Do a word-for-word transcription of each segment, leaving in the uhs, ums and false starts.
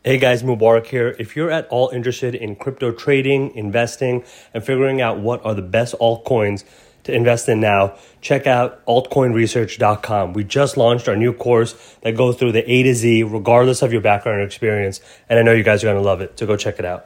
Hey guys, Mubarak here. If you're at all interested in crypto trading, investing, and figuring out what are the best altcoins to invest in now, check out altcoin research dot com. We just launched our new course that goes through the A to Z, regardless of your background or experience. And I know you guys are going to love it, so go check it out.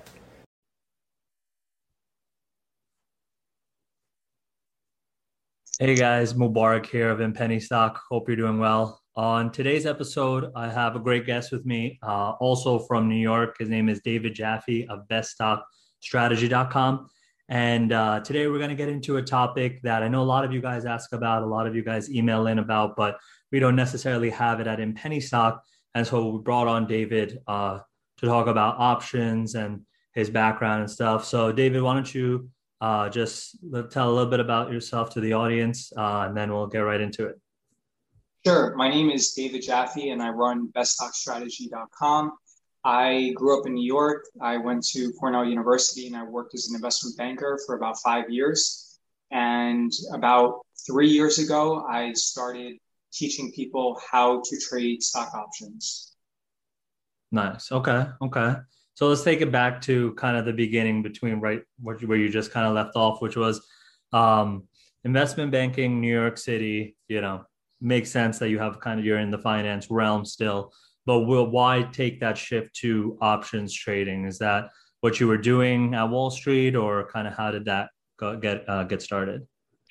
Hey guys, Mubarak here of Penny Stock. Hope you're doing well. On today's episode, I have a great guest with me, uh, also from New York. His name is David Jaffe of best stock strategy dot com. And uh, today we're going to get into a topic that I know a lot of you guys ask about, a lot of you guys email in about, but we don't necessarily have it at In Penny Stock. And so we brought on David uh, to talk about options and his background and stuff. So David, why don't you Uh, just tell a little bit about yourself to the audience, uh, and then we'll get right into it. Sure. My name is David Jaffe, and I run best stock strategy dot com. I grew up in New York. I went to Cornell University, and I worked as an investment banker for about five years. And about three years ago, I started teaching people how to trade stock options. Nice. Okay. Okay. So let's take it back to kind of the beginning between right where you just kind of left off, which was um, investment banking, New York City. You know, makes sense that you have kind of you're in the finance realm still, but will why take that shift to options trading? Is that what you were doing at Wall Street, or kind of how did that go, get uh, get started?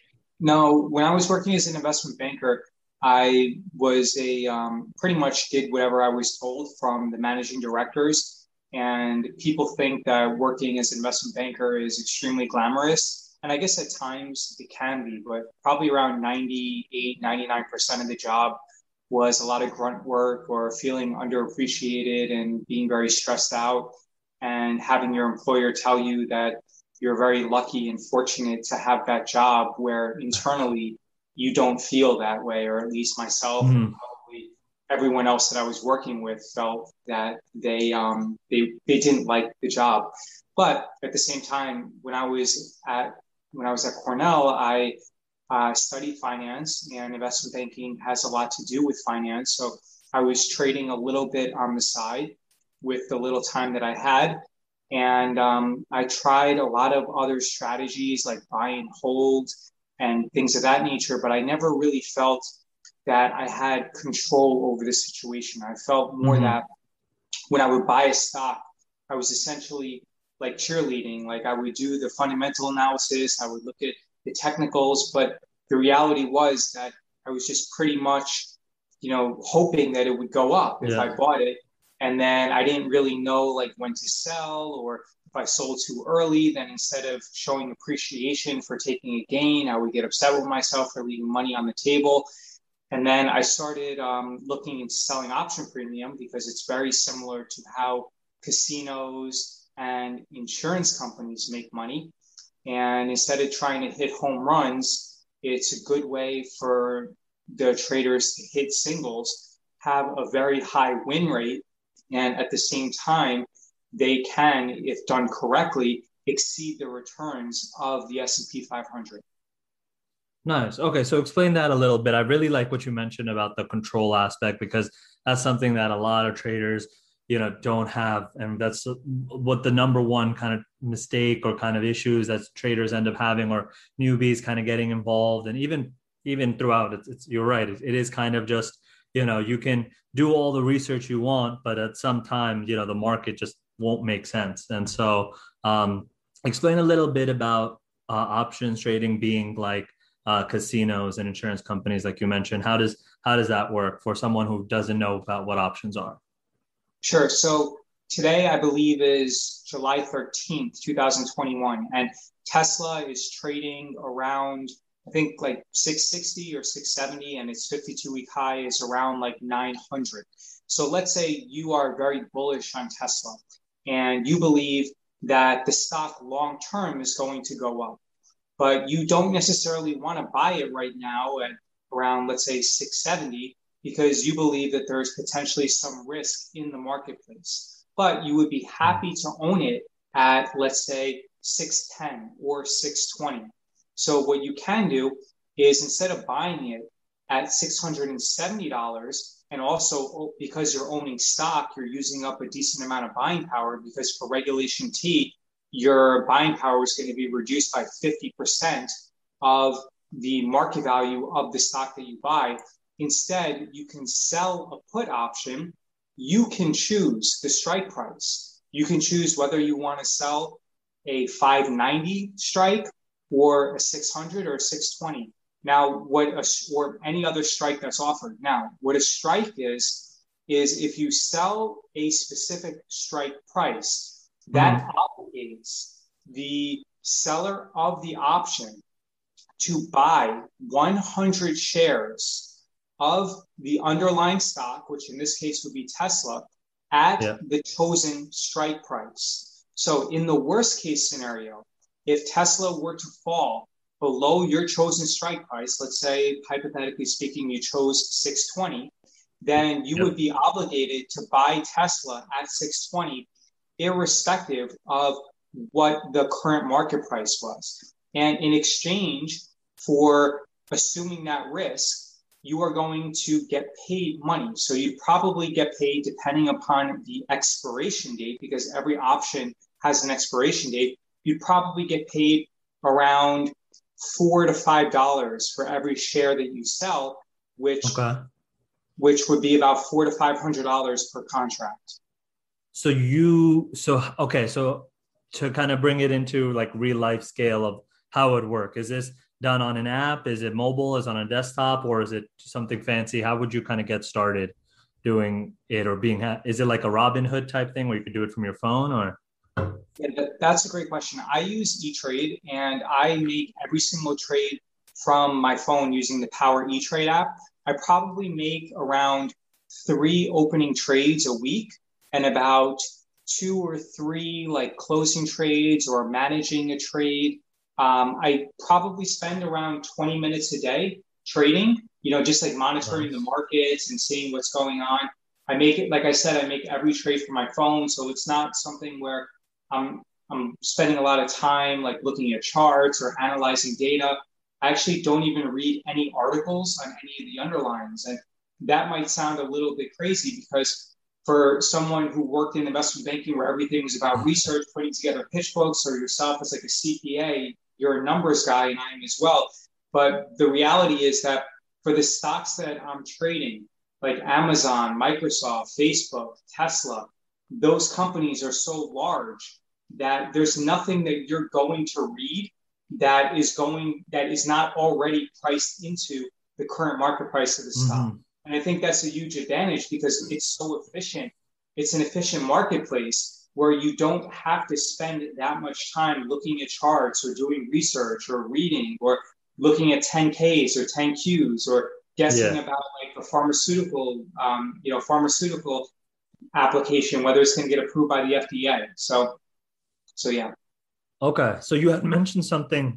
No, when I was working as an investment banker, I was a um, pretty much did whatever I was told from the managing directors. And people think that working as an investment banker is extremely glamorous. And I guess at times it can be, but probably around ninety-eight, ninety-nine percent of the job was a lot of grunt work or feeling underappreciated and being very stressed out and having your employer tell you that you're very lucky and fortunate to have that job, where internally you don't feel that way, or at least myself mm-hmm. and probably everyone else that I was working with felt that they um they they didn't like the job. But at the same time, when I was at when I was at Cornell, I uh, studied finance, and investment banking has a lot to do with finance. So I was trading a little bit on the side with the little time that I had, and um, I tried a lot of other strategies like buy and hold and things of that nature. But I never really felt that I had control over the situation. I felt more mm-hmm. that when I would buy a stock, I was essentially like cheerleading. Like I would do the fundamental analysis, I would look at the technicals, but the reality was that I was just pretty much, you know, hoping that it would go up if yeah. I bought it. And then I didn't really know like when to sell, or if I sold too early, then instead of showing appreciation for taking a gain, I would get upset with myself for leaving money on the table. And then I started um, looking into selling option premium, because it's very similar to how casinos and insurance companies make money. And instead of trying to hit home runs, it's a good way for the traders to hit singles, have a very high win rate, and at the same time, they can, if done correctly, exceed the returns of the S and P five hundred. Nice. Okay. So explain that a little bit. I really like what you mentioned about the control aspect, because that's something that a lot of traders, you know, don't have. And that's what the number one kind of mistake or kind of issues that traders end up having, or newbies kind of getting involved. And even, even throughout it's, it's you're right. It, it is kind of just, you know, you can do all the research you want, but at some time, you know, the market just won't make sense. And so um, explain a little bit about uh, options trading being like, Uh, casinos and insurance companies, like you mentioned. How does how does that work for someone who doesn't know about what options are? Sure. So today, I believe, is July thirteenth, twenty twenty-one, and Tesla is trading around, I think, like six sixty or six seventy, and its fifty-two week high is around like nine hundred. So let's say you are very bullish on Tesla, and you believe that the stock long term is going to go up, but you don't necessarily want to buy it right now at around, let's say, six seventy, because you believe that there's potentially some risk in the marketplace. But you would be happy to own it at, let's say, six ten or six twenty. So what you can do is, instead of buying it at six hundred seventy dollars. And also because you're owning stock, you're using up a decent amount of buying power, because for Regulation T, your buying power is going to be reduced by fifty percent of the market value of the stock that you buy. Instead, you can sell a put option. You can choose the strike price. You can choose whether you want to sell a five ninety strike or a six hundred or a six twenty. Now, what a, or any other strike that's offered. Now, what a strike is, is if you sell a specific strike price, that mm. obligates the seller of the option to buy one hundred shares of the underlying stock, which in this case would be Tesla, at yeah. the chosen strike price. So in the worst case scenario, if Tesla were to fall below your chosen strike price, let's say, hypothetically speaking, you chose six twenty, then you yep. would be obligated to buy Tesla at six twenty, irrespective of what the current market price was. And in exchange for assuming that risk, you are going to get paid money. So you probably get paid depending upon the expiration date, because every option has an expiration date. You'd probably get paid around four to five dollars for every share that you sell, which okay. which would be about four to five hundred dollars per contract. So you so okay, so to kind of bring it into like real life scale of how it would work, is this done on an app? Is it mobile? Is it on a desktop, or is it something fancy? How would you kind of get started doing it, or being? Is it like a Robinhood type thing where you could do it from your phone, or? Yeah, that's a great question. I use E-Trade, and I make every single trade from my phone using the Power E-Trade app. I probably make around three opening trades a week and about two or three like closing trades or managing a trade. Um, I probably spend around twenty minutes a day trading, you know, just like monitoring nice. the markets and seeing what's going on. I make it, like I said, I make every trade from my phone. So it's not something where I'm, I'm spending a lot of time like looking at charts or analyzing data. I actually don't even read any articles on any of the underlyings. And that might sound a little bit crazy, because for someone who worked in investment banking where everything was about research, putting together pitch books, or yourself as like a C P A, you're a numbers guy, and I am as well. But the reality is that for the stocks that I'm trading, like Amazon, Microsoft, Facebook, Tesla, those companies are so large that there's nothing that you're going to read that is going that is not already priced into the current market price of the stock. Mm-hmm. And I think that's a huge advantage, because it's so efficient. It's an efficient marketplace where you don't have to spend that much time looking at charts or doing research or reading or looking at ten Ks or ten Qs or guessing yeah. about like a pharmaceutical, um, you know, pharmaceutical application, whether it's going to get approved by the F D A. So, so yeah. Okay. So you had mentioned something,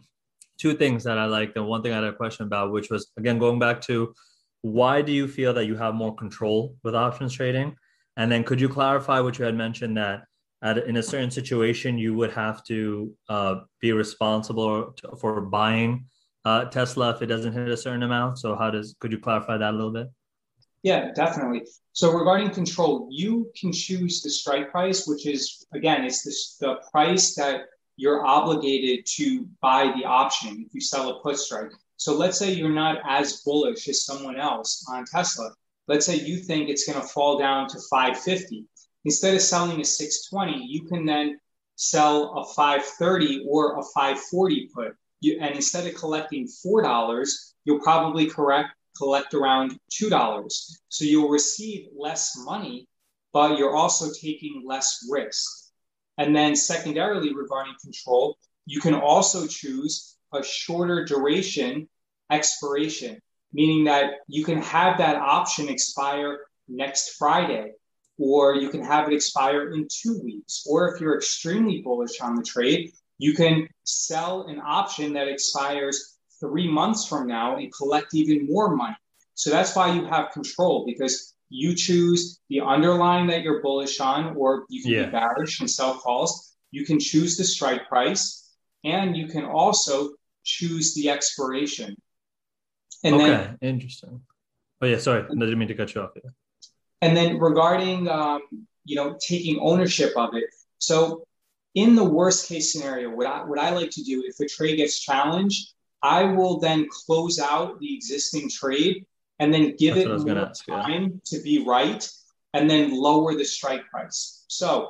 two things that I liked, and one thing I had a question about, which was, again, going back to why do you feel that you have more control with options trading? And then could you clarify what you had mentioned, that at, in a certain situation, you would have to uh, be responsible to, for buying uh, Tesla if it doesn't hit a certain amount? So how does, could you clarify that a little bit? Yeah, definitely. So regarding control, you can choose the strike price, which is, again, it's this, the price that you're obligated to buy the option if you sell a put strike. So let's say you're not as bullish as someone else on Tesla. Let's say you think it's going to fall down to five fifty. Instead of selling a six twenty, you can then sell a five thirty or a five forty put. You, and instead of collecting four dollars, you'll probably correct, collect around two dollars. So you'll receive less money, but you're also taking less risk. And then secondarily, regarding control, you can also choose a shorter duration expiration, meaning that you can have that option expire next Friday, or you can have it expire in two weeks. Or if you're extremely bullish on the trade, you can sell an option that expires three months from now and collect even more money. So that's why you have control, because you choose the underlying that you're bullish on, or you can yeah. be bearish and sell calls. You can choose the strike price, and you can also choose the expiration. And Okay, then, interesting. Oh yeah, sorry, I didn't mean to cut you off. Yeah. and then regarding, um, you know, taking ownership of it. So in the worst case scenario, what I, what I like to do if a trade gets challenged, I will then close out the existing trade and then give That's what it I was gonna more ask. Yeah. time to be right and then lower the strike price. So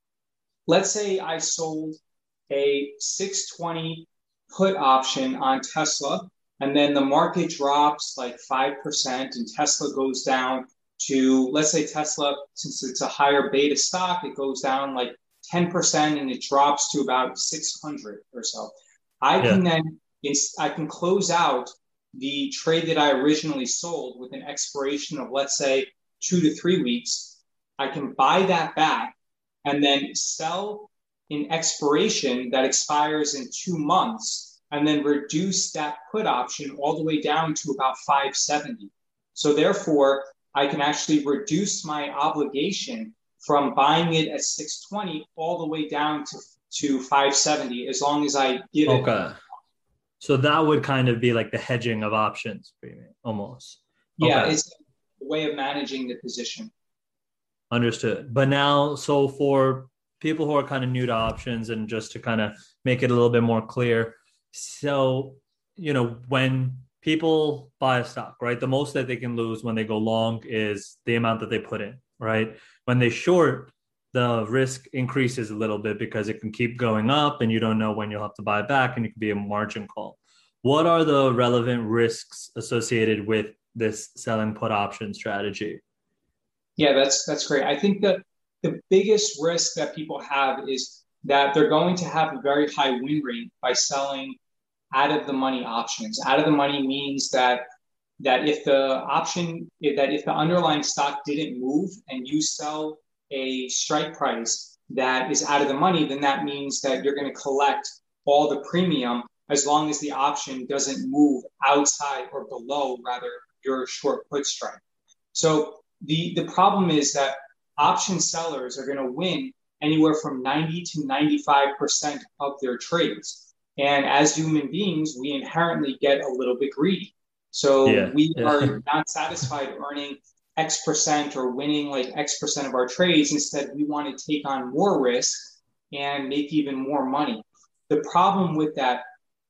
let's say I sold a six twenty put option on Tesla, and then the market drops like five percent and Tesla goes down to, let's say Tesla, since it's a higher beta stock, it goes down like ten percent and it drops to about six hundred or so. I can Yeah. then, I can close out the trade that I originally sold with an expiration of, let's say, two to three weeks. I can buy that back and then sell an expiration that expires in two months and then reduce that put option all the way down to about five seventy. So therefore, I can actually reduce my obligation from buying it at six twenty all the way down to, to five seventy as long as I give it. Okay. So that would kind of be like the hedging of options premium almost. Yeah, Okay. it's a way of managing the position. Understood. But now, so for people who are kind of new to options and just to kind of make it a little bit more clear, so, you know, when people buy a stock, right, the most that they can lose when they go long is the amount that they put in, right? When they short, the risk increases a little bit because it can keep going up and you don't know when you'll have to buy it back and it could be a margin call. What are the relevant risks associated with this selling put option strategy? Yeah, that's that's great. I think that the biggest risk that people have is that they're going to have a very high win rate by selling out of the money options. Out of the money means that that if the option that if the underlying stock didn't move and you sell a strike price that is out of the money, then that means that you're going to collect all the premium as long as the option doesn't move outside or below rather your short put strike. So the the problem is that option sellers are going to win anywhere from ninety to ninety-five percent of their trades. And as human beings, we inherently get a little bit greedy. So Yeah. we Yeah. are not satisfied earning X percent or winning like X percent of our trades. Instead, we want to take on more risk and make even more money. The problem with that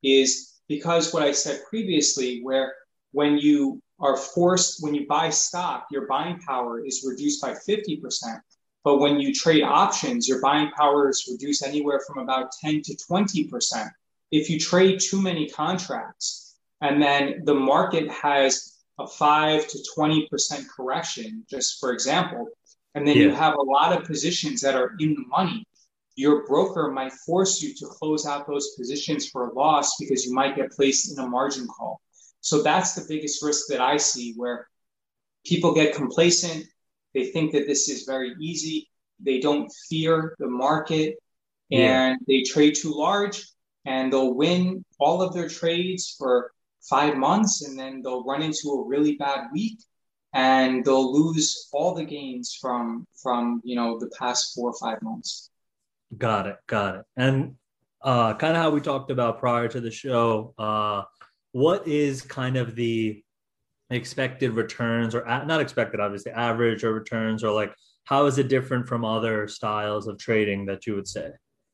is because what I said previously, where when you are forced, when you buy stock, your buying power is reduced by fifty percent. But when you trade options, your buying power is reduced anywhere from about ten to twenty percent. If you trade too many contracts and then the market has a five to twenty percent correction, just for example, and then you Yeah. have a lot of positions that are in the money, your broker might force you to close out those positions for a loss because you might get placed in a margin call. So that's the biggest risk that I see, where people get complacent. They think that this is very easy. They don't fear the market Yeah. and they trade too large and they'll win all of their trades for five months and then they'll run into a really bad week and they'll lose all the gains from, from, you know, the past four or five months. Got it. Got it. And uh, kind of how we talked about prior to the show, uh, what is kind of the expected returns or a- not expected, obviously, average or returns, or like how is it different from other styles of trading that you would say?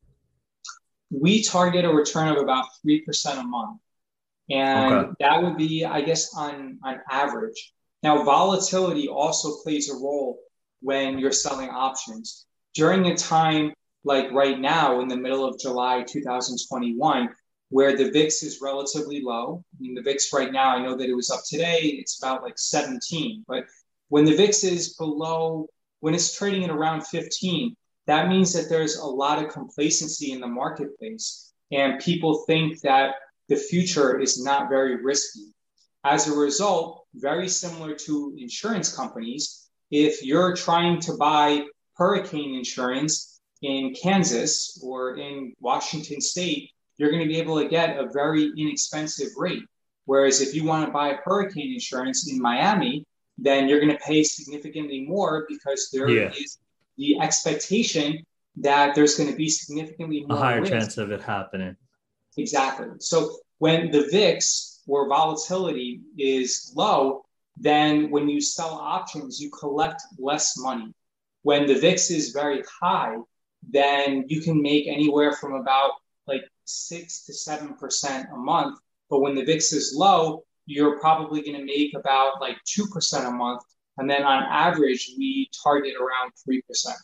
We target a return of about three percent a month. Okay. And that would be, I guess, on, on average. Now, volatility also plays a role when you're selling options. During a time like right now, in the middle of July two thousand twenty-one, where the V I X is relatively low. I mean, the V I X right now, I know that it was up today, it's about like seventeen. But when the V I X is below, when it's trading at around fifteen, that means that there's a lot of complacency in the marketplace. And people think that the future is not very risky. As a result, very similar to insurance companies, if you're trying to buy hurricane insurance in Kansas or in Washington State, you're going to be able to get a very inexpensive rate. Whereas if you want to buy hurricane insurance in Miami, then you're going to pay significantly more because there Yeah. is the expectation that there's going to be significantly A more higher risk. chance of it happening. Exactly. So when the V I X or volatility is low, then when you sell options, you collect less money. When the V I X is very high, then you can make anywhere from about like six to seven percent a month. But when the V I X is low, you're probably going to make about like two percent a month. And then on average, we target around three percent.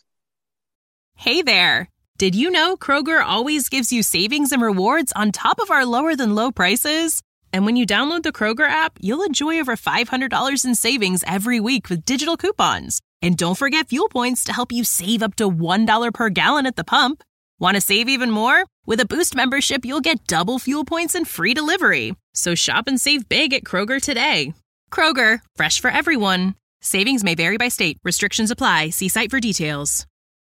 Hey there. Did you know Kroger always gives you savings and rewards on top of our lower than low prices? And when you download the Kroger app, you'll enjoy over five hundred dollars in savings every week with digital coupons. And don't forget fuel points to help you save up to one dollar per gallon at the pump. Want to save even more? With a Boost membership, you'll get double fuel points and free delivery. So shop and save big at Kroger today. Kroger, fresh for everyone. Savings may vary by state. Restrictions apply. See site for details.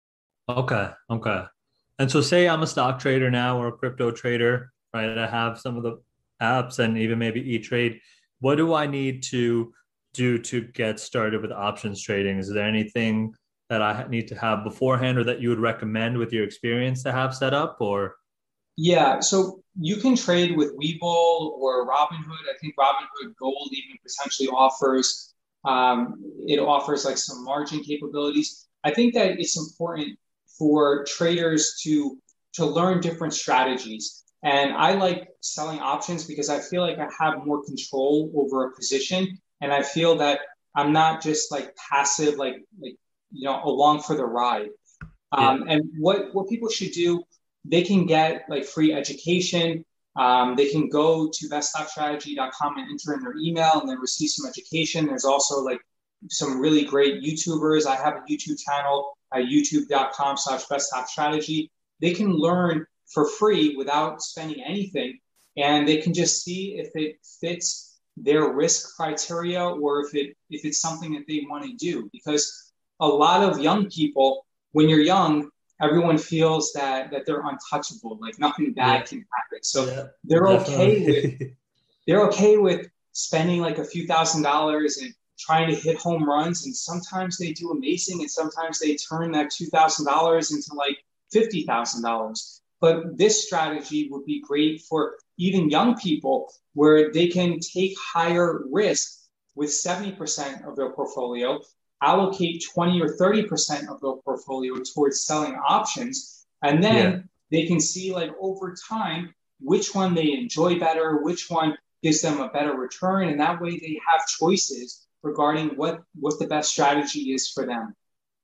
Okay. Okay. And so say I'm a stock trader now or a crypto trader, right? I have some of the apps and even maybe E-Trade. What do I need to do to get started with options trading? Is there anything that I need to have beforehand or that you would recommend with your experience to have set up? Or yeah, so you can trade with Webull or Robinhood. I think Robinhood Gold even potentially offers um, it offers like some margin capabilities. I think that it's important for traders to to learn different strategies. And I like selling options because I feel like I have more control over a position, and I feel that I'm not just like passive, like like you know, along for the ride. Um, yeah. And what what people should do, they can get like free education. Um, they can go to best stock strategy dot com and enter in their email and then receive some education. There's also like some really great YouTubers. I have a YouTube channel at youtube dot com slash best stock strategy. They can learn for free without spending anything, and they can just see if it fits their risk criteria or if it if it's something that they want to do. Because a lot of young people, when you're young, everyone feels that that they're untouchable, like nothing bad yeah. can happen. So yeah, they're definitely. okay with they're okay with spending like a few thousand dollars and trying to hit home runs. And sometimes they do amazing, and sometimes they turn that two thousand dollars into like fifty thousand dollars. But this strategy would be great for even young people, where they can take higher risk with seventy percent of their portfolio, allocate twenty or thirty percent of their portfolio towards selling options. And then yeah. they can see like over time, which one they enjoy better, which one gives them a better return. And that way they have choices regarding what, what the best strategy is for them.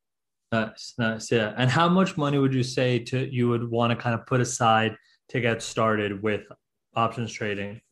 Nice, nice, yeah. And how much money would you say to you would want to kind of put aside to get started with options trading?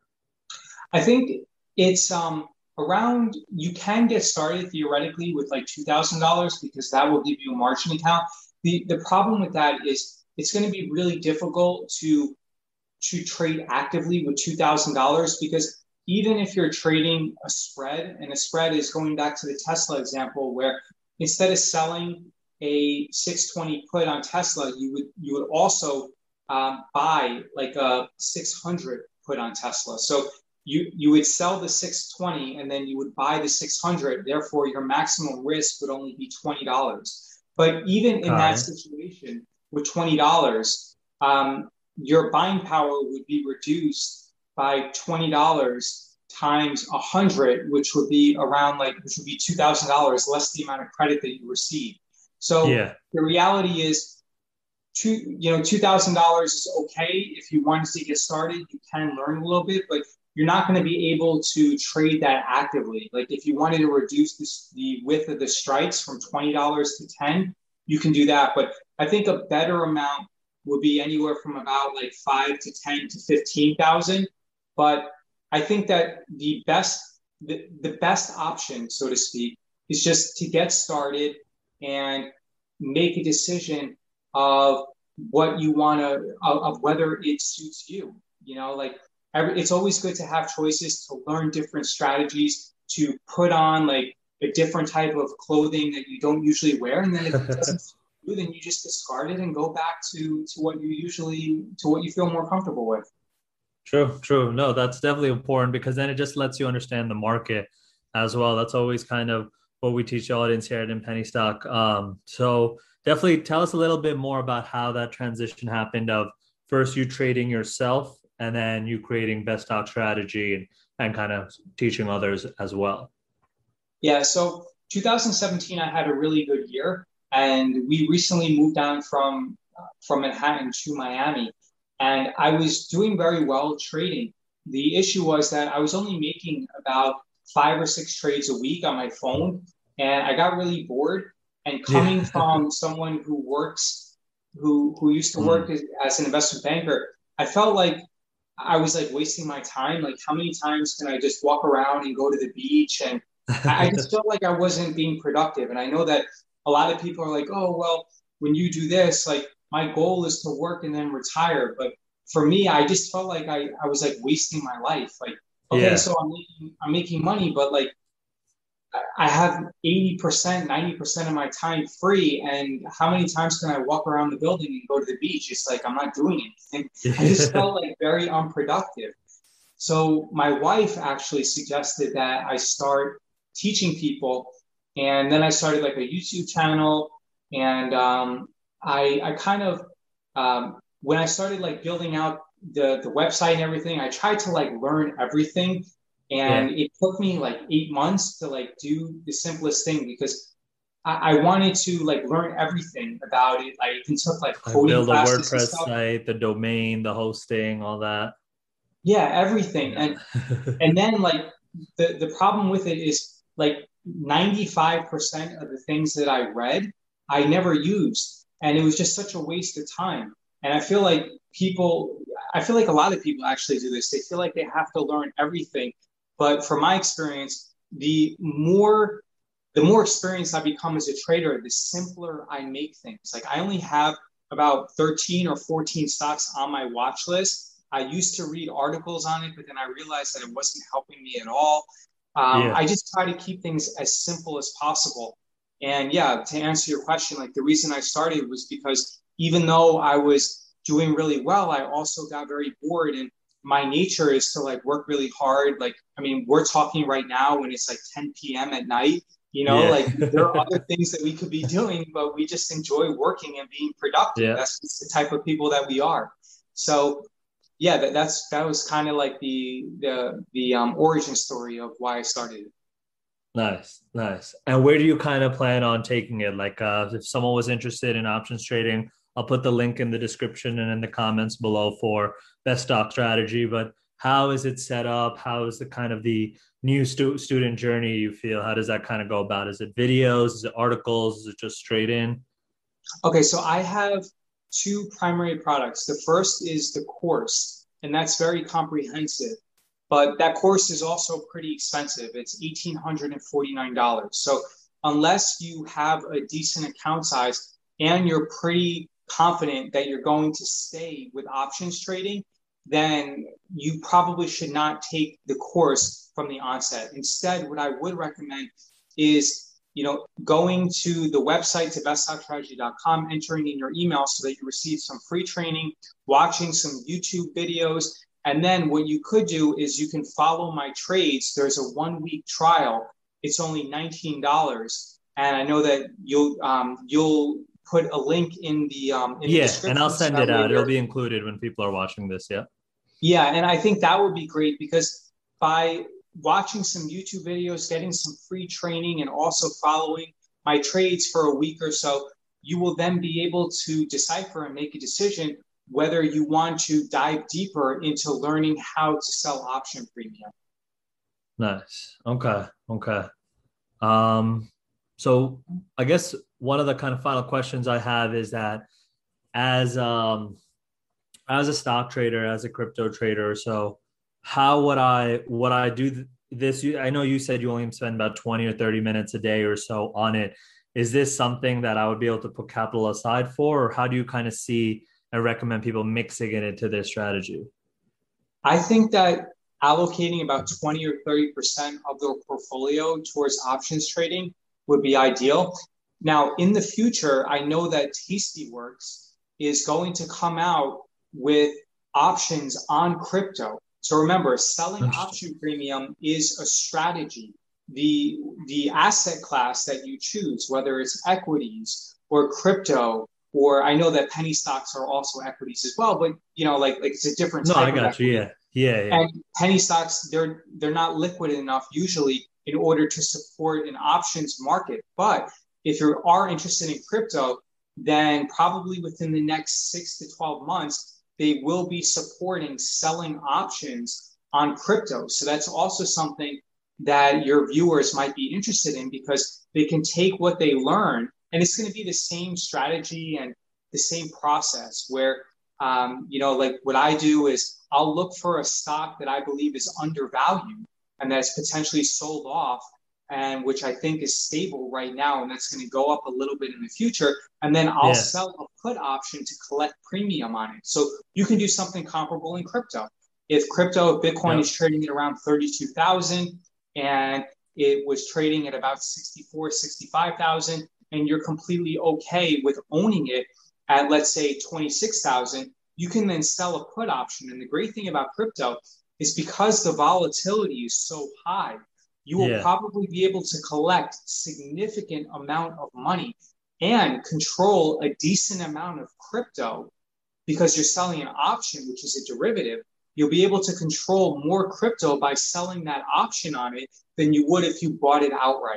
I think it's um around, you can get started theoretically with like two thousand dollars because that will give you a margin account. The the problem with that is it's going to be really difficult to to trade actively with two thousand dollars, because even if you're trading a spread, and a spread is going back to the Tesla example, where instead of selling a six twenty put on Tesla, you would you would also um, buy like a six hundred put on Tesla. So you you would sell the six twenty and then you would buy the six hundred. Therefore, your maximum risk would only be twenty dollars. But even in All that right. situation with twenty dollars, um, your buying power would be reduced by twenty dollars times one hundred, which would be around like, which would be two thousand dollars less the amount of credit that you receive. So yeah. the reality is, two, you know, two thousand dollars is okay. If you wanted to get started, you can learn a little bit, but you're not going to be able to trade that actively. Like if you wanted to reduce this, the width of the strikes from twenty dollars to ten, you can do that. But I think a better amount would be anywhere from about like five to ten to fifteen thousand. But I think that the best, the, the best option, so to speak, is just to get started and make a decision of what you want to, of, of whether it suits you. You know, like every, it's always good to have choices, to learn different strategies, to put on like a different type of clothing that you don't usually wear. And then if it doesn't suit you, then you just discard it and go back to, to what you usually, to what you feel more comfortable with. True, true. No, that's definitely important, because then it just lets you understand the market as well. That's always kind of what we teach the audience here at Penny Stock. Um, so definitely tell us a little bit more about how that transition happened of first you trading yourself and then you creating Best Stock Strategy and, and kind of teaching others as well? Yeah, so two thousand seventeen, I had a really good year, and we recently moved down from from Manhattan to Miami, and I was doing very well trading. The issue was that I was only making about five or six trades a week on my phone, and I got really bored. And coming yeah. from someone who works, who who used to work mm. as, as an investment banker, I felt like I was like wasting my time. Like, how many times can I just walk around and go to the beach? And I, I just felt like I wasn't being productive. And I know that a lot of people are like, oh, well, when you do this, like, my goal is to work and then retire. But for me, I just felt like I, I was like wasting my life. Like, okay, yeah. so I'm making, I'm making money, but like I have eighty percent, ninety percent of my time free. And how many times can I walk around the building and go to the beach? It's like, I'm not doing anything. I just felt like very unproductive. So my wife actually suggested that I start teaching people. And then I started like a YouTube channel. And um, I, I kind of, um, when I started like building out the, the website and everything, I tried to like learn everything. And yeah. it took me like eight months to like do the simplest thing because I, I wanted to like learn everything about it. I even took like coding build a classes WordPress site, the domain, the hosting, all that. Yeah, everything. And and then like the, the problem with it is like ninety-five percent of the things that I read, I never used. And it was just such a waste of time. And I feel like people, I feel like a lot of people actually do this. They feel like they have to learn everything. But from my experience, the more the more experienced I become as a trader, the simpler I make things. Like I only have about thirteen or fourteen stocks on my watch list. I used to read articles on it, but then I realized that it wasn't helping me at all. Um, yeah. I just try to keep things as simple as possible. And yeah, to answer your question, like the reason I started was because even though I was doing really well, I also got very bored. And my nature is to like work really hard. Like, I mean, we're talking right now when it's like ten p.m. at night, you know, yeah. like there are other things that we could be doing, but we just enjoy working and being productive. Yeah. That's just the type of people that we are. So yeah, that, that's, that was kind of like the, the, the um, origin story of why I started it. Nice, nice. And where do you kind of plan on taking it? Like uh, if someone was interested in options trading, I'll put the link in the description and in the comments below for Best Stock Strategy. But how is it set up? How is the kind of the new stu- student journey you feel? How does that kind of go about? Is it videos? Is it articles? Is it just straight in? Okay, so I have two primary products. The first is the course, and that's very comprehensive. But that course is also pretty expensive. It's one thousand eight hundred forty-nine dollars. So unless you have a decent account size and you're pretty confident that you're going to stay with options trading, then you probably should not take the course from the onset. Instead, what I would recommend is, you know, going to the website to best stock strategy dot com, entering in your email so that you receive some free training, watching some YouTube videos. And then what you could do is you can follow my trades. There's a one week trial. It's only nineteen dollars. And I know that you'll, um, you'll, put a link in the um in yeah the and I'll send it out. It'll be included when people are watching this. Yeah yeah and I think that would be great because by watching some YouTube videos, getting some free training, and also following my trades for a week or so, you will then be able to decipher and make a decision whether you want to dive deeper into learning how to sell option premium. Nice. Okay okay um So I guess one of the kind of final questions I have is that as um, as a stock trader, as a crypto trader, or so how would I would I do this? I know you said you only spend about twenty or thirty minutes a day or so on it. Is this something that I would be able to put capital aside for, or how do you kind of see and recommend people mixing it into their strategy? I think that allocating about twenty or thirty percent of their portfolio towards options trading would be ideal. Now, in the future, I know that Tastyworks is going to come out with options on crypto. So remember, selling option premium is a strategy. The, the asset class that you choose, whether it's equities or crypto or I know that penny stocks are also equities as well, but you know, like, like it's a different No, type I of got you. equity. Yeah. Yeah. Yeah. And penny stocks, they're they're not liquid enough usually in order to support an options market. But if you are interested in crypto, then probably within the next six to twelve months, they will be supporting selling options on crypto. So that's also something that your viewers might be interested in, because they can take what they learn, and it's going to be the same strategy and the same process where, um, you know, like what I do is I'll look for a stock that I believe is undervalued and that's potentially sold off, and which I think is stable right now, and that's going to go up a little bit in the future. And then I'll Yeah. sell a put option to collect premium on it. So you can do something comparable in crypto. If crypto, if Bitcoin Yep. is trading at around thirty-two thousand and it was trading at about sixty-four, sixty-five thousand, and you're completely okay with owning it at, let's say, twenty-six thousand, you can then sell a put option. And the great thing about crypto is because the volatility is so high, you will Yeah. probably be able to collect significant amount of money and control a decent amount of crypto, because you're selling an option, which is a derivative. You'll be able to control more crypto by selling that option on it than you would if you bought it outright.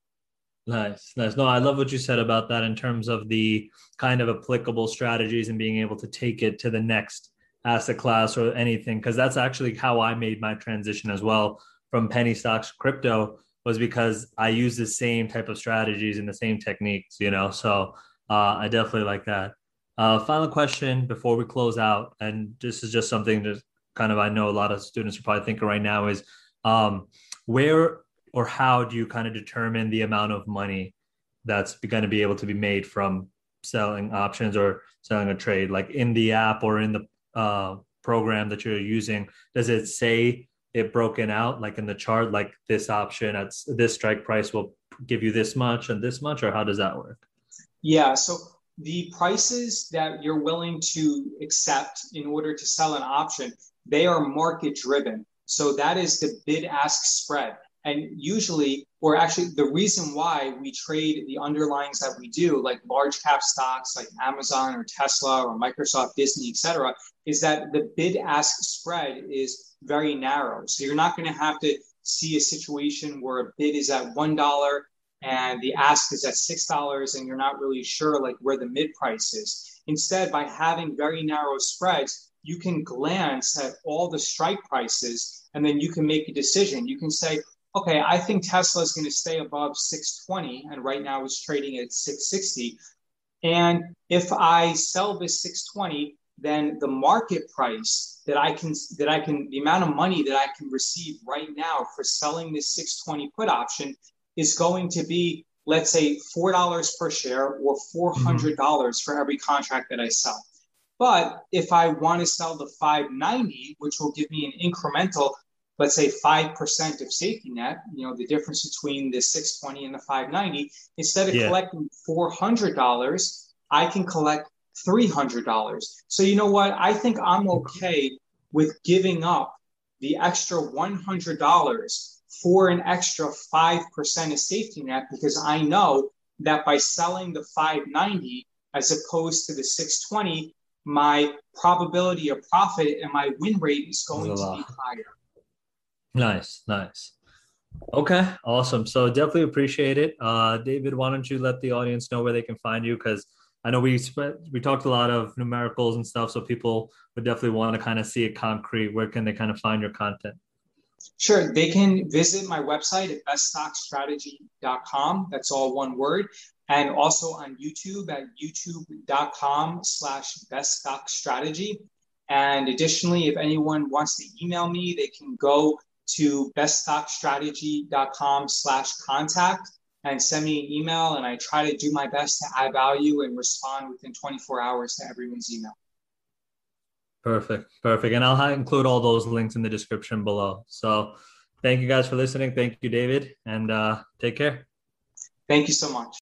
Nice, nice. No, I love what you said about that in terms of the kind of applicable strategies and being able to take it to the next asset class or anything, because that's actually how I made my transition as well from penny stocks to crypto, was because I use the same type of strategies and the same techniques, you know, so uh, I definitely like that. Uh, final question before we close out, and this is just something that kind of I know a lot of students are probably thinking right now is um, where or how do you kind of determine the amount of money that's going to be able to be made from selling options or selling a trade? Like in the app or in the uh, program that you're using, does it say it broken out like in the chart, like this option at this strike price will give you this much and this much, or how does that work? Yeah, so the prices that you're willing to accept in order to sell an option, they are market driven. So that is the bid ask spread. And usually, or actually the reason why we trade the underlyings that we do, like large cap stocks like Amazon or Tesla or Microsoft, Disney, et cetera, is that the bid ask spread is very narrow. So you're not going to have to see a situation where a bid is at one dollar and the ask is at six dollars and you're not really sure like where the mid price is. Instead, by having very narrow spreads, you can glance at all the strike prices and then you can make a decision. You can say, okay, I think Tesla is going to stay above six twenty, and right now it's trading at six sixty. And if I sell this six twenty, then the market price that I can, that I can, the amount of money that I can receive right now for selling this six twenty put option is going to be, let's say, four dollars per share or four hundred dollars mm-hmm. for every contract that I sell. But if I want to sell the five ninety, which will give me an incremental, let's say five percent of safety net, you know, the difference between the six twenty and the five ninety, instead of yeah. collecting four hundred dollars, I can collect three hundred dollars. So you know what? I think I'm okay with giving up the extra one hundred dollars for an extra five percent of safety net, because I know that by selling the five ninety as opposed to the six twenty, my probability of profit and my win rate is going to be higher. Nice, nice. Okay, awesome. So definitely appreciate it. Uh, David, why don't you let the audience know where they can find you? Because I know we spent, we talked a lot of numericals and stuff, so people would definitely want to kind of see it concrete. Where can they kind of find your content? Sure. They can visit my website at best stock strategy dot com. That's all one word. And also on YouTube at youtube.com slash beststockstrategy. And additionally, if anyone wants to email me, they can go to beststockstrategy.com slash contact and send me an email. And I try to do my best to add value and respond within twenty-four hours to everyone's email. Perfect. Perfect. And I'll include all those links in the description below. So thank you guys for listening. Thank you, David, and uh, take care. Thank you so much.